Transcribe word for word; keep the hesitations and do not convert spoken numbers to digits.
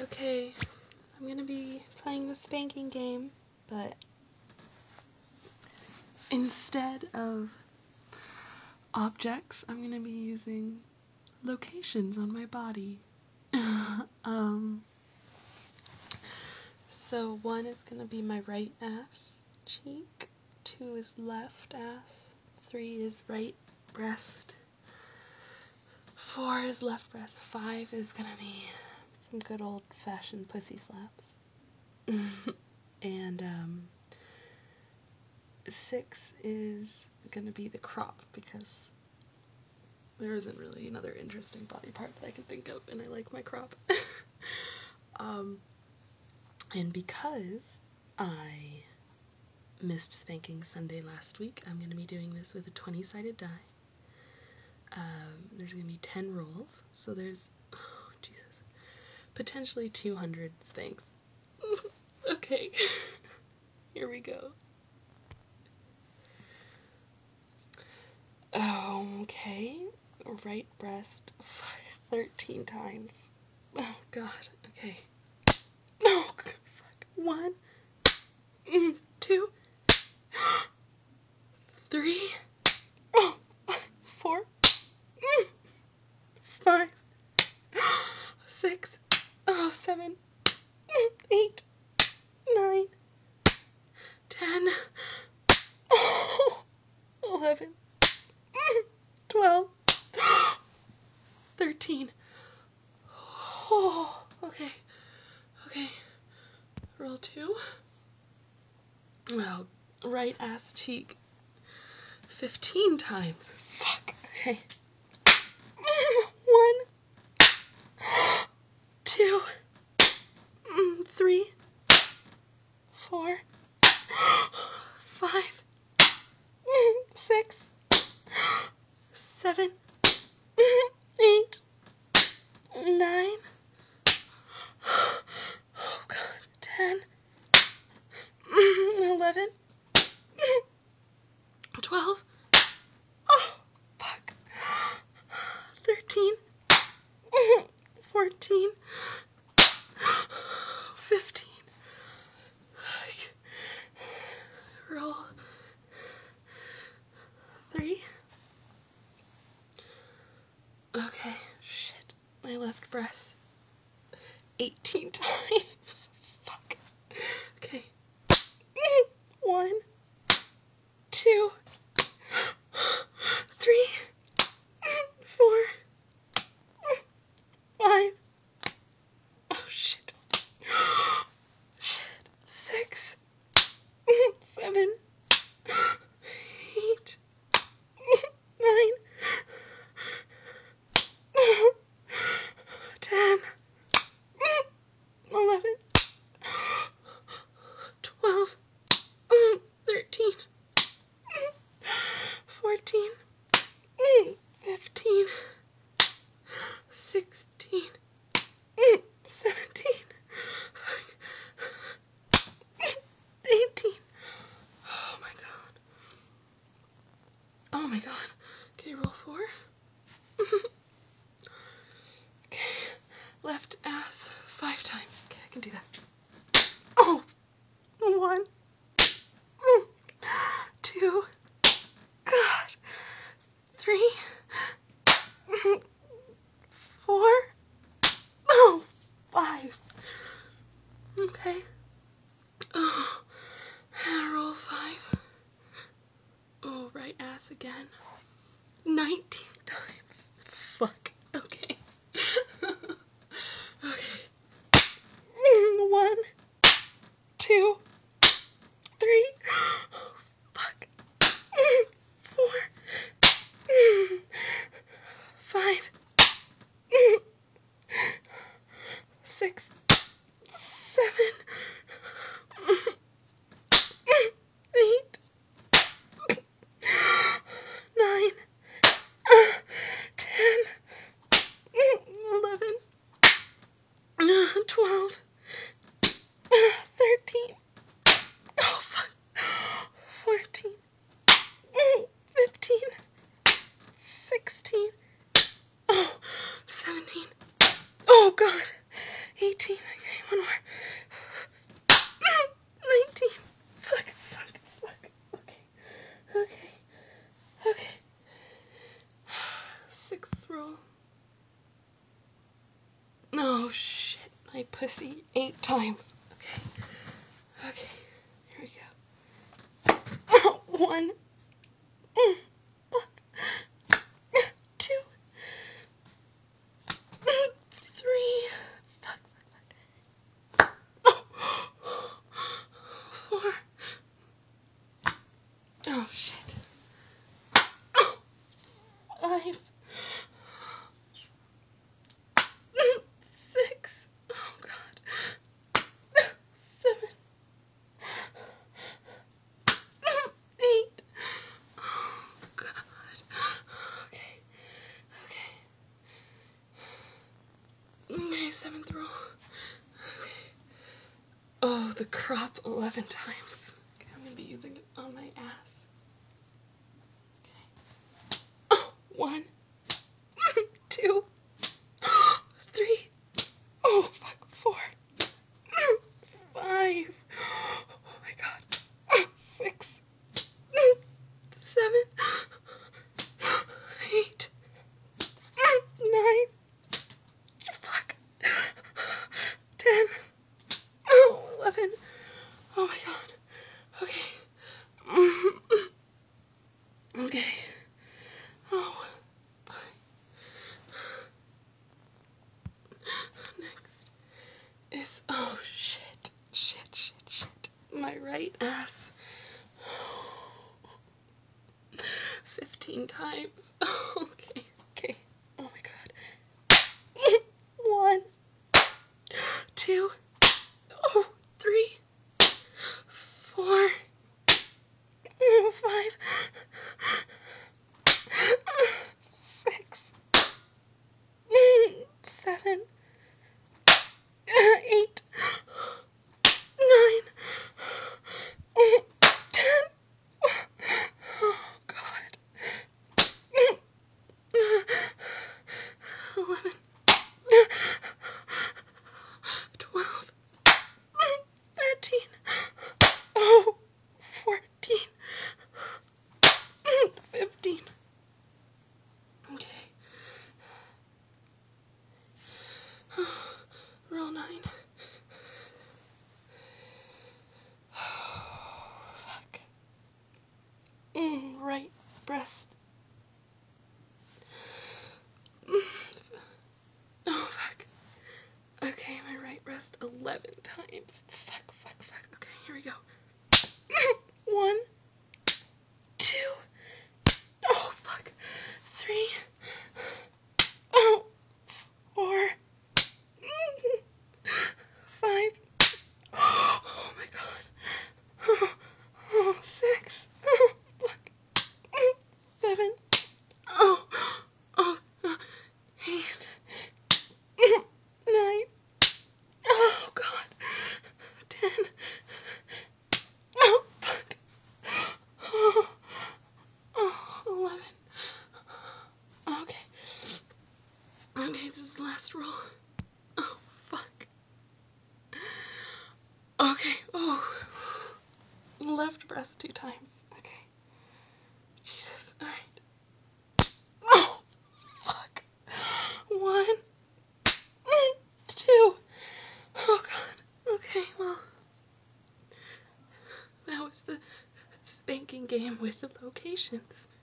Okay, I'm gonna be playing the spanking game, but instead of objects, I'm gonna be using locations on my body. um, so one is gonna be my right ass cheek, two is left ass, three is right breast, four is left breast, five is gonna be some good old-fashioned pussy slaps. And, um, six is gonna be the crop, because there isn't really another interesting body part that I can think of, and I like my crop. um, and because I missed Spanking Sunday last week, I'm gonna be doing this with a twenty-sided die. Um, there's gonna be ten rolls, so there's, oh, Jesus, potentially two hundred spanks. Okay, here we go. Okay, right breast thirteen times. Oh god, okay. No, fuck. One, mm, two, three, oh, four, mm, five, six, oh, seven, mm, eight, nine, ten, oh, eleven, mm, twelve, thirteen. Oh, okay, okay. Roll two. Well, right ass cheek fifteen times. Fuck, okay. One, two, three, four, five, six, seven, eight, nine, oh god, ten, eleven, twelve, oh, fuck, thirteen, fourteen, fifteen. Roll three. Okay, shit. My left breast. eighteen times. Fuck. Okay. One, two, three, four, five. Oh shit. Shit. Six, seven, eight, nine, ten, eleven, twelve, thirteen, fourteen, fifteen, sixteen, seventeen, eighteen. Oh my god. Oh my god. Okay, roll four. Okay, left ass five times. Okay, I can do that. Oh, one, two, god, three, four, oh, five. Okay. Oh, and roll five. Oh, right ass again. nineteen times. Fuck. Okay. Okay. One, two, three, oh, fuck. Four, five, six, seven, eight, nine, ten, eleven, twelve, thirteen, oh fuck, fourteen, fifteen, sixteen, oh, seventeen, oh god, eighteen, my pussy eight times. Okay. Okay. Here we go. One. Two. Three. Fuck, fuck, fuck. Four. Oh, shit. Five. Six. Oh, God. Seven. Eight. Oh, God. Okay. Okay. Okay, seventh row. Okay. Oh, the crop eleven times. Okay, I'm gonna be using it on my ass. Okay. Oh, one. Two. Three. Oh, fuck. Four. Five. Oh, my God. Six. Seven. Eight. Nine. Fuck. Ten. Oh, eleven. Oh my God. Okay. Okay. Oh. Next is, oh shit. Shit, shit, shit. My right ass. fifteen times. Okay. Okay. Oh my God. One. Two. Oh, three. Four. Five. Six. Seven. Eight. Nine. Ten. Oh, God. Eleven. Twelve. Thirteen. Oh, fourteen. Fifteen. Okay. Roll nine. Oh, fuck. Mm, right breast. Mm. Oh, fuck. Okay, my right breast eleven times. Fuck, fuck, fuck. Okay, here we go. One. Two. Oh, fuck. Three. Oh, four. Five. Oh, my God. Oh, oh, six. Oh, fuck. Seven. Oh, oh, eight. Nine. Oh, God. Ten. Oh, fuck. Oh, oh, eleven. Okay. Okay, this is the last roll. Oh, fuck. Okay. Oh. Left breast two times. Okay. Jesus. Alright. Oh, fuck. One. Two. Oh, God. Okay, well. That was the spanking game with the locations.